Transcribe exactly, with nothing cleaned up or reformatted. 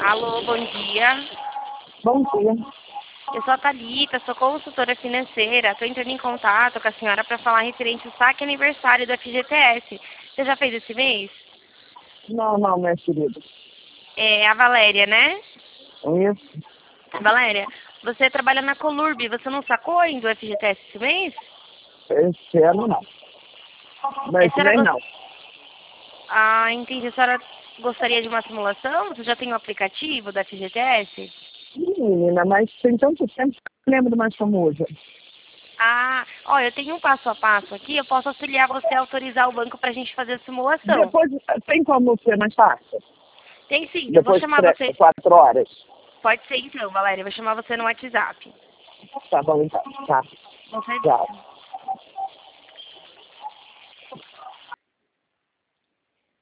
Alô, bom dia. Bom dia. Eu sou a Thalita, sou consultora financeira. Estou entrando em contato com a senhora para falar referente ao saque aniversário do F G T S. Você já fez esse mês? Não, não, minha querida. É a Valéria, né? Isso. Valéria, você trabalha na Colurb. Você não sacou ainda o F G T S esse mês? Esse ano não. Mas A senhora nem gost- não. Ah, entendi. A senhora gostaria de uma simulação? Você já tem o aplicativo da F G T S? Menina, mas tem tanto tempo que eu não lembro mais como usa. Ah, ó, eu tenho um passo a passo aqui. Eu posso auxiliar você a autorizar o banco para a gente fazer a simulação. Depois, tem como ser mais fácil? Tem sim. Eu vou Depois de chamar tre- você. quatro horas? Pode ser então, Valéria. Eu vou chamar você no WhatsApp. Tá bom, então. Tá. Com Tchau. certeza.